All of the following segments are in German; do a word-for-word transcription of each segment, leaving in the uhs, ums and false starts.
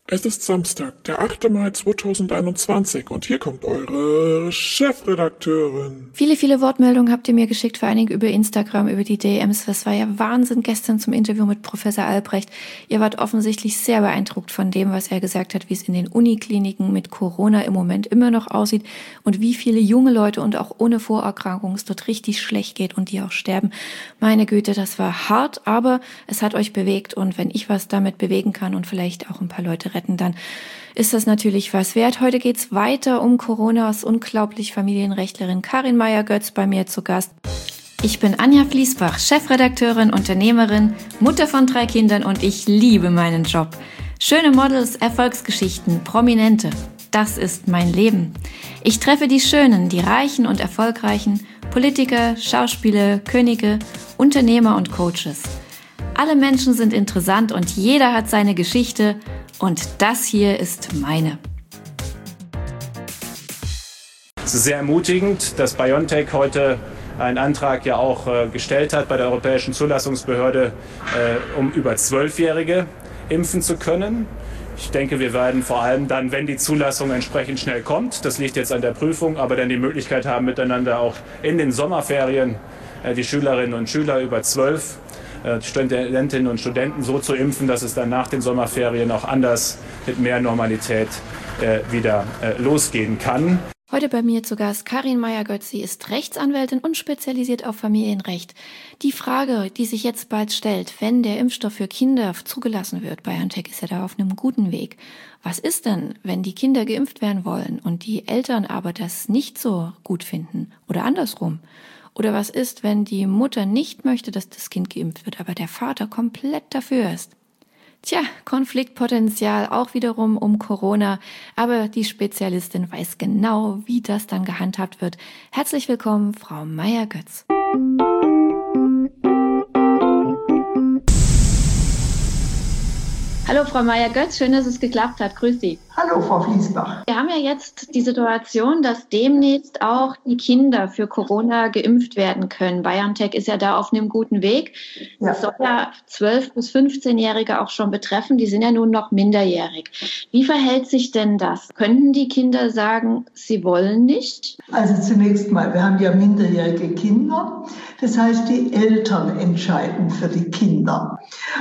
Es ist Samstag, der achte Mai zweitausendeinundzwanzig und hier kommt eure Chefredakteurin. Viele, viele Wortmeldungen habt ihr mir geschickt, vor allen Dingen über Instagram, über die D Ms. Das war ja Wahnsinn gestern zum Interview mit Professor Albrecht. Ihr wart offensichtlich sehr beeindruckt von dem, was er gesagt hat, wie es in den Unikliniken mit Corona im Moment immer noch aussieht und wie viele junge Leute und auch ohne Vorerkrankungen es dort richtig schlecht geht und die auch sterben. Meine Güte, das war hart, aber es hat euch bewegt und wenn ich was damit bewegen kann und vielleicht auch ein paar Leute retten, dann ist das natürlich was wert. Heute geht's weiter um Corona. Ist unglaublich Familienrechtlerin Karin Meyer-Götz bei mir zu Gast. Ich bin Anja Fließbach, Chefredakteurin, Unternehmerin, Mutter von drei Kindern und ich liebe meinen Job. Schöne Models, Erfolgsgeschichten, Prominente. Das ist mein Leben. Ich treffe die Schönen, die Reichen und Erfolgreichen, Politiker, Schauspieler, Könige, Unternehmer und Coaches. Alle Menschen sind interessant und jeder hat seine Geschichte. Und das hier ist meine. Es ist sehr ermutigend, dass BioNTech heute einen Antrag ja auch äh, gestellt hat bei der Europäischen Zulassungsbehörde, äh, um über Zwölfjährige impfen zu können. Ich denke, wir werden vor allem dann, wenn die Zulassung entsprechend schnell kommt, das liegt jetzt an der Prüfung, aber dann die Möglichkeit haben, miteinander auch in den Sommerferien äh, die Schülerinnen und Schüler über zwölf Studentinnen und Studenten so zu impfen, dass es dann nach den Sommerferien auch anders mit mehr Normalität äh, wieder äh, losgehen kann. Heute bei mir zu Gast Karin Meyer-Götz. Sie ist Rechtsanwältin und spezialisiert auf Familienrecht. Die Frage, die sich jetzt bald stellt, wenn der Impfstoff für Kinder zugelassen wird, BioNTech ist ja da auf einem guten Weg. Was ist denn, wenn die Kinder geimpft werden wollen und die Eltern aber das nicht so gut finden oder andersrum? Oder was ist, wenn die Mutter nicht möchte, dass das Kind geimpft wird, aber der Vater komplett dafür ist? Tja, Konfliktpotenzial auch wiederum um Corona, aber die Spezialistin weiß genau, wie das dann gehandhabt wird. Herzlich willkommen, Frau Meyer-Götz. Hallo Frau Meyer-Götz, schön, dass es geklappt hat. Grüß Sie. Hallo Frau Fließbach. Wir haben ja jetzt die Situation, dass demnächst auch die Kinder für Corona geimpft werden können. BioNTech ist ja da auf einem guten Weg. Ja. Das soll ja zwölf- bis fünfzehnjährige auch schon betreffen. Die sind ja nun noch minderjährig. Wie verhält sich denn das? Könnten die Kinder sagen, sie wollen nicht? Also zunächst mal, wir haben ja minderjährige Kinder. Das heißt, die Eltern entscheiden für die Kinder.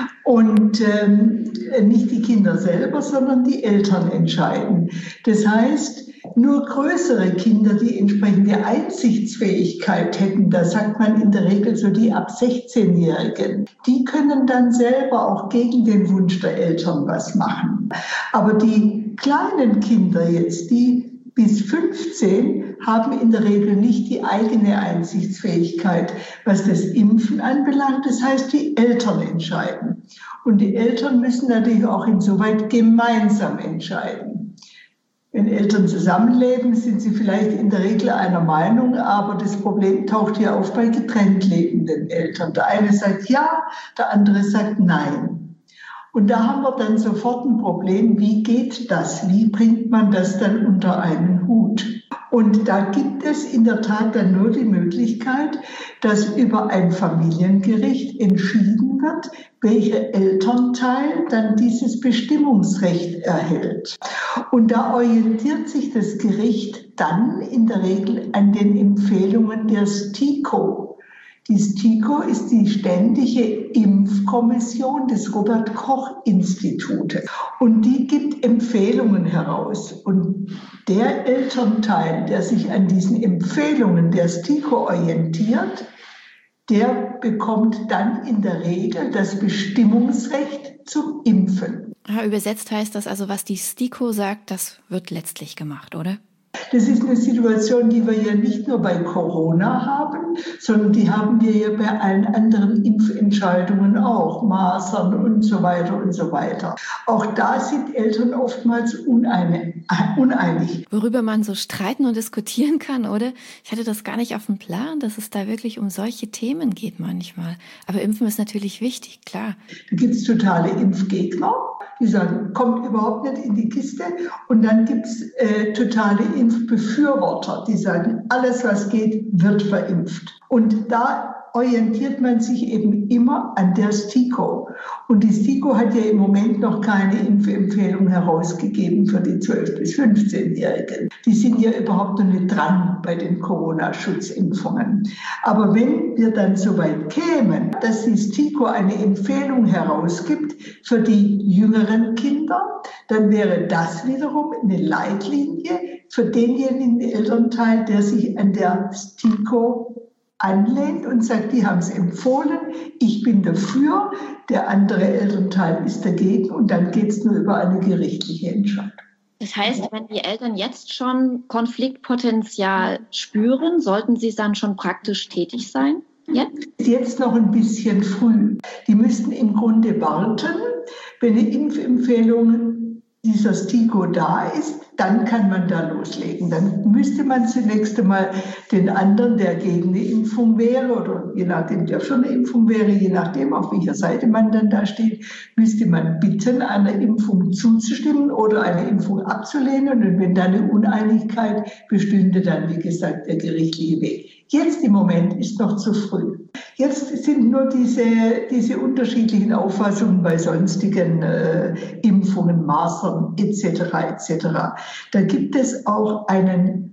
Und ähm, nicht die Kinder selber, sondern die Eltern entscheiden. Das heißt, nur größere Kinder, die entsprechende Einsichtsfähigkeit hätten, da sagt man in der Regel so die ab sechzehnjährigen, die können dann selber auch gegen den Wunsch der Eltern was machen. Aber die kleinen Kinder jetzt, die bis fünfzehn haben in der Regel nicht die eigene Einsichtsfähigkeit, was das Impfen anbelangt. Das heißt, die Eltern entscheiden. Und die Eltern müssen natürlich auch insoweit gemeinsam entscheiden. Wenn Eltern zusammenleben, sind sie vielleicht in der Regel einer Meinung, aber das Problem taucht hier auf bei getrennt lebenden Eltern. Der eine sagt ja, der andere sagt nein. Und da haben wir dann sofort ein Problem, wie geht das? Wie bringt man das dann unter einen Hut? Und da gibt es in der Tat dann nur die Möglichkeit, dass über ein Familiengericht entschieden wird, welcher Elternteil dann dieses Bestimmungsrecht erhält. Und da orientiert sich das Gericht dann in der Regel an den Empfehlungen der STIKO. Die STIKO ist die Ständige Impfkommission des Robert-Koch-Institutes. Und die gibt Empfehlungen heraus. Und der Elternteil, der sich an diesen Empfehlungen der STIKO orientiert, der bekommt dann in der Regel das Bestimmungsrecht zum Impfen. Ja, übersetzt heißt das also, was die STIKO sagt, das wird letztlich gemacht, oder? Das ist eine Situation, die wir ja nicht nur bei Corona haben, sondern die haben wir ja bei allen anderen Impfentscheidungen auch, Masern und so weiter und so weiter. Auch da sind Eltern oftmals uneinig. uneinig. Worüber man so streiten und diskutieren kann, oder? Ich hatte das gar nicht auf dem Plan, dass es da wirklich um solche Themen geht manchmal. Aber Impfen ist natürlich wichtig, klar. Da gibt es totale Impfgegner, die sagen, kommt überhaupt nicht in die Kiste. Und dann gibt es äh, totale Impfbefürworter, die sagen, alles was geht, wird verimpft. Und da orientiert man sich eben immer an der STIKO. Und die STIKO hat ja im Moment noch keine Impfempfehlung herausgegeben für die zwölf- bis fünfzehnjährigen. Die sind ja überhaupt noch nicht dran bei den Corona-Schutzimpfungen. Aber wenn wir dann so weit kämen, dass die STIKO eine Empfehlung herausgibt für die jüngeren Kinder, dann wäre das wiederum eine Leitlinie für denjenigen Elternteil, der sich an der STIKO anlehnt und sagt, die haben es empfohlen, ich bin dafür, der andere Elternteil ist dagegen und dann geht es nur über eine gerichtliche Entscheidung. Das heißt, wenn die Eltern jetzt schon Konfliktpotenzial spüren, sollten sie dann schon praktisch tätig sein? Jetzt? Jetzt noch ein bisschen früh. Die müssten im Grunde warten, wenn eine Impfempfehlung dieser STIKO da ist, dann kann man da loslegen. Dann müsste man zunächst einmal den anderen, der gegen eine Impfung wäre oder je nachdem, der für eine Impfung wäre, je nachdem, auf welcher Seite man dann da steht, müsste man bitten, einer Impfung zuzustimmen oder eine Impfung abzulehnen. Und wenn da eine Uneinigkeit bestünde, dann, wie gesagt, der gerichtliche Weg. Jetzt im Moment ist noch zu früh. Jetzt sind nur diese, diese unterschiedlichen Auffassungen bei sonstigen äh, Impfungen, Masern et cetera et cetera. Da gibt es auch einen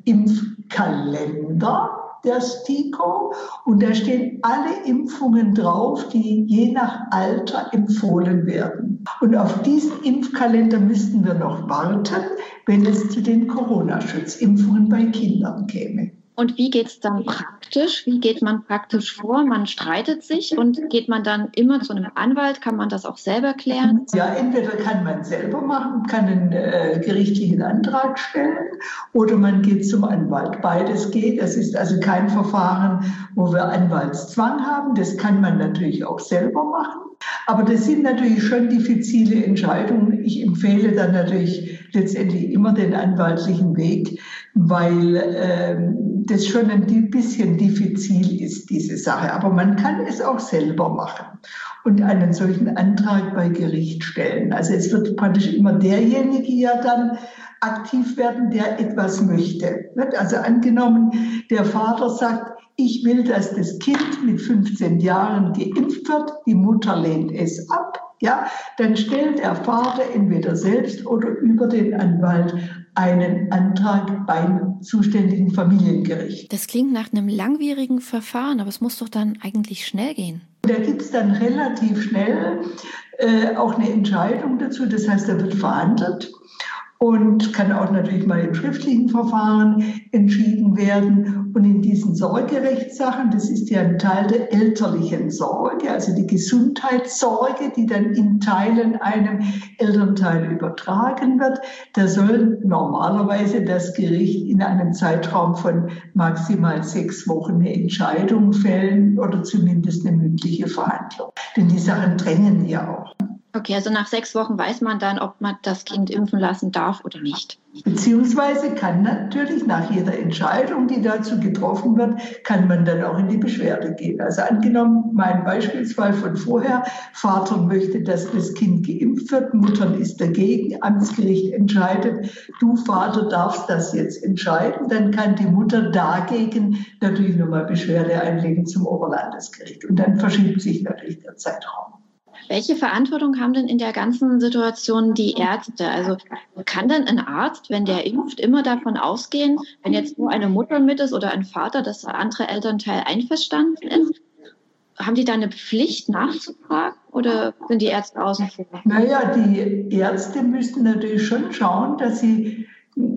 Impfkalender der STIKO und da stehen alle Impfungen drauf, die je nach Alter empfohlen werden. Und auf diesen Impfkalender müssten wir noch warten, wenn es zu den Corona-Schutzimpfungen bei Kindern käme. Und wie geht es dann praktisch? Wie geht man praktisch vor? Man streitet sich und geht man dann immer zu einem Anwalt? Kann man das auch selber klären? Ja, entweder kann man selber machen, kann einen äh, gerichtlichen Antrag stellen oder man geht zum Anwalt. Beides geht. Es ist also kein Verfahren, wo wir Anwaltszwang haben. Das kann man natürlich auch selber machen. Aber das sind natürlich schon diffizile Entscheidungen. Ich empfehle dann natürlich letztendlich immer den anwaltlichen Weg, weil ähm, das schon ein bisschen diffizil ist, diese Sache. Aber man kann es auch selber machen und einen solchen Antrag bei Gericht stellen. Also es wird praktisch immer derjenige ja dann aktiv werden, der etwas möchte. Also angenommen, der Vater sagt, ich will, dass das Kind mit fünfzehn Jahren geimpft wird, die Mutter lehnt es ab, ja, dann stellt der Vater entweder selbst oder über den Anwalt einen Antrag beim zuständigen Familiengericht. Das klingt nach einem langwierigen Verfahren, aber es muss doch dann eigentlich schnell gehen. Da gibt es dann relativ schnell äh, auch eine Entscheidung dazu, das heißt, da wird verhandelt. Und kann auch natürlich mal im schriftlichen Verfahren entschieden werden. Und in diesen Sorgerechtssachen, das ist ja ein Teil der elterlichen Sorge, also die Gesundheitssorge, die dann in Teilen einem Elternteil übertragen wird, da soll normalerweise das Gericht in einem Zeitraum von maximal sechs Wochen eine Entscheidung fällen oder zumindest eine mündliche Verhandlung. Denn die Sachen drängen ja auch. Okay, also nach sechs Wochen weiß man dann, ob man das Kind impfen lassen darf oder nicht. Beziehungsweise kann natürlich nach jeder Entscheidung, die dazu getroffen wird, kann man dann auch in die Beschwerde gehen. Also angenommen, mein Beispielsfall von vorher, Vater möchte, dass das Kind geimpft wird, Mutter ist dagegen, Amtsgericht entscheidet, du Vater darfst das jetzt entscheiden, dann kann die Mutter dagegen natürlich nochmal Beschwerde einlegen zum Oberlandesgericht. Und dann verschiebt sich natürlich der Zeitraum. Welche Verantwortung haben denn in der ganzen Situation die Ärzte? Also kann denn ein Arzt, wenn der impft, immer davon ausgehen, wenn jetzt nur eine Mutter mit ist oder ein Vater, dass der andere Elternteil einverstanden ist? Haben die da eine Pflicht nachzufragen oder sind die Ärzte außen vor? Naja, die Ärzte müssen natürlich schon schauen, dass sie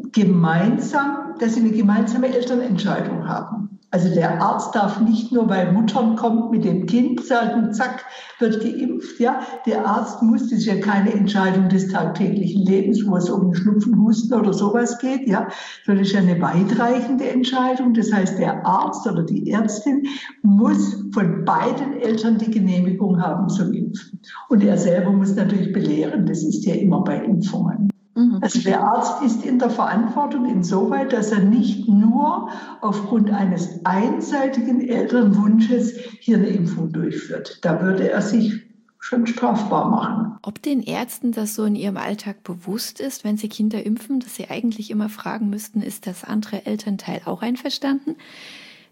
gemeinsam, dass sie eine gemeinsame Elternentscheidung haben. Also der Arzt darf nicht nur, weil Muttern kommt mit dem Kind, sagen, zack, wird geimpft. Ja, der Arzt muss, das ist ja keine Entscheidung des tagtäglichen Lebens, wo es um Schnupfen, Husten oder sowas geht. Ja, das ist ja eine weitreichende Entscheidung. Das heißt, der Arzt oder die Ärztin muss von beiden Eltern die Genehmigung haben zum Impfen. Und er selber muss natürlich belehren. Das ist ja immer bei Impfungen. Also der Arzt ist in der Verantwortung insoweit, dass er nicht nur aufgrund eines einseitigen Elternwunsches hier eine Impfung durchführt. Da würde er sich schon strafbar machen. Ob den Ärzten das so in ihrem Alltag bewusst ist, wenn sie Kinder impfen, dass sie eigentlich immer fragen müssten, ist das andere Elternteil auch einverstanden?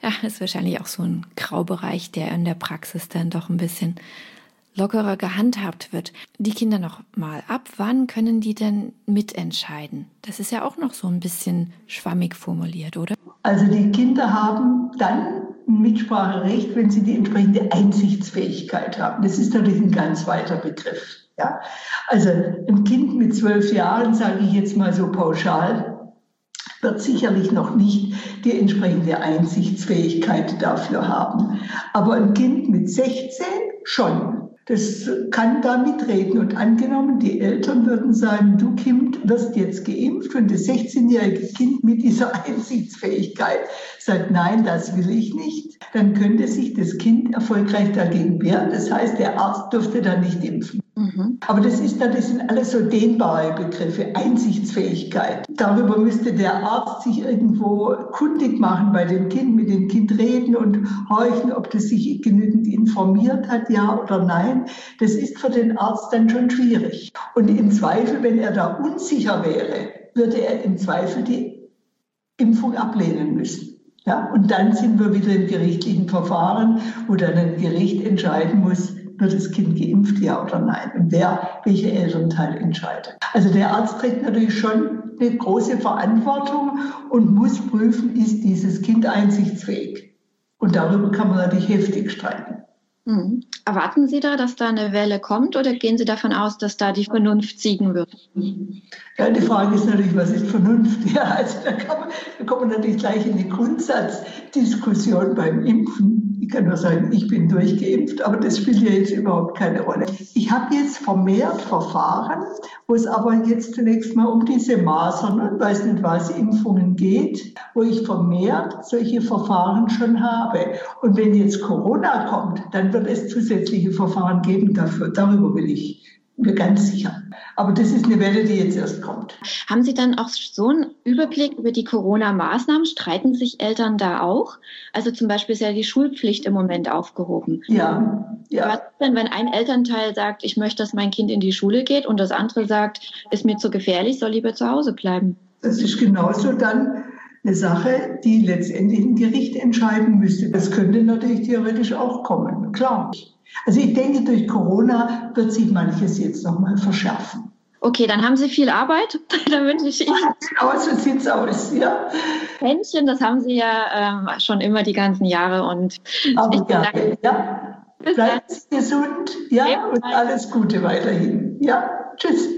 Ja, ist wahrscheinlich auch so ein Graubereich, der in der Praxis dann doch ein bisschen lockerer gehandhabt wird. Die Kinder noch mal ab, wann können die denn mitentscheiden? Das ist ja auch noch so ein bisschen schwammig formuliert, oder? Also die Kinder haben dann ein Mitspracherecht, wenn sie die entsprechende Einsichtsfähigkeit haben. Das ist natürlich ein ganz weiter Begriff. Ja? Also ein Kind mit zwölf Jahren, sage ich jetzt mal so pauschal, wird sicherlich noch nicht die entsprechende Einsichtsfähigkeit dafür haben. Aber ein Kind mit sechzehn schon. Das kann da mitreden. Und angenommen, die Eltern würden sagen, du Kind wirst jetzt geimpft, und das sechzehnjährige Kind mit dieser Einsichtsfähigkeit sagt, nein, das will ich nicht, dann könnte sich das Kind erfolgreich dagegen wehren. Das heißt, der Arzt dürfte dann nicht impfen. Mhm. Aber das ist dann, das sind alles so dehnbare Begriffe, Einsichtsfähigkeit. Darüber müsste der Arzt sich irgendwo kundig machen bei dem Kind, mit dem Kind reden und horchen, ob das sich genügend informiert hat, ja oder nein. Das ist für den Arzt dann schon schwierig. Und im Zweifel, wenn er da unsicher wäre, würde er im Zweifel die Impfung ablehnen müssen. Ja, und dann sind wir wieder im gerichtlichen Verfahren, wo dann ein Gericht entscheiden muss, wird das Kind geimpft, ja oder nein? Und wer, welcher Elternteil entscheidet. Also der Arzt trägt natürlich schon eine große Verantwortung und muss prüfen, ist dieses Kind einsichtsfähig. Und darüber kann man natürlich heftig streiten. Mhm. Erwarten Sie da, dass da eine Welle kommt, oder gehen Sie davon aus, dass da die Vernunft siegen wird? Ja, die Frage ist natürlich, was ist Vernunft? Ja, also da, kann man, da kommt man natürlich gleich in eine Grundsatzdiskussion beim Impfen. Ich kann nur sagen, ich bin durchgeimpft, aber das spielt ja jetzt überhaupt keine Rolle. Ich habe jetzt vermehrt Verfahren, wo es aber jetzt zunächst mal um diese Masern und weiß nicht was, Impfungen geht, wo ich vermehrt solche Verfahren schon habe. Und wenn jetzt Corona kommt, dann wird es zusätzliche Verfahren geben dafür. Darüber will ich mir ganz sicher. Aber das ist eine Welle, die jetzt erst kommt. Haben Sie dann auch so einen Überblick über die Corona-Maßnahmen? Streiten sich Eltern da auch? Also zum Beispiel ist ja die Schulpflicht im Moment aufgehoben. Ja, ja. Was ist denn, wenn ein Elternteil sagt, ich möchte, dass mein Kind in die Schule geht, und das andere sagt, ist mir zu gefährlich, soll lieber zu Hause bleiben? Das ist genauso dann eine Sache, die letztendlich ein Gericht entscheiden müsste. Das könnte natürlich theoretisch auch kommen, klar. Also ich denke, durch Corona wird sich manches jetzt nochmal verschärfen. Okay, dann haben Sie viel Arbeit. Da wünsche ich Ihnen. Aber so sieht es aus, ja. Händchen, das haben Sie ja ähm, schon immer die ganzen Jahre. Und Aber gerne, ja. Bleiben Sie gesund, ja, ja, und alles Gute weiterhin. Ja, tschüss.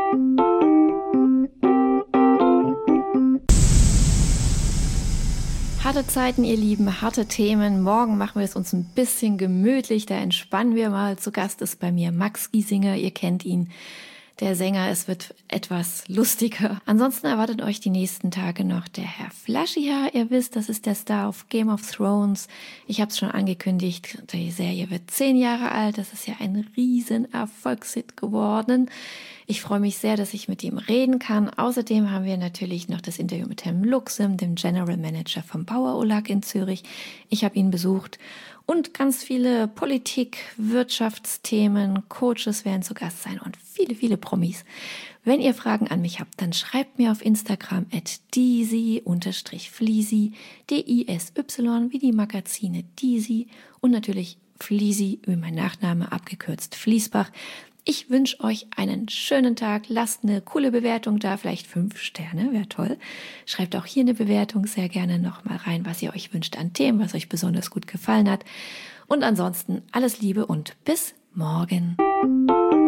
Harte Zeiten, ihr Lieben, harte Themen. Morgen machen wir es uns ein bisschen gemütlich, da entspannen wir mal. Zu Gast ist bei mir Max Giesinger, ihr kennt ihn, der Sänger. Es wird etwas lustiger. Ansonsten erwartet euch die nächsten Tage noch der Herr Flaschier. Ihr wisst, das ist der Star auf Game of Thrones. Ich habe es schon angekündigt, die Serie wird zehn Jahre alt. Das ist ja ein riesen Erfolgshit geworden. Ich freue mich sehr, dass ich mit ihm reden kann. Außerdem haben wir natürlich noch das Interview mit Herrn Luxem, dem General Manager vom Bauer Olag in Zürich. Ich habe ihn besucht. Und ganz viele Politik-, Wirtschaftsthemen, Coaches werden zu Gast sein und viele, viele Promis. Wenn ihr Fragen an mich habt, dann schreibt mir auf Instagram at disi-fliesi, D I S Y, wie die Magazine Disi und natürlich Fliesi, wie mein Nachname abgekürzt Fließbach. Ich wünsche euch einen schönen Tag. Lasst eine coole Bewertung da, vielleicht fünf Sterne, wäre toll. Schreibt auch hier eine Bewertung sehr gerne nochmal rein, was ihr euch wünscht an Themen, was euch besonders gut gefallen hat. Und ansonsten alles Liebe und bis morgen.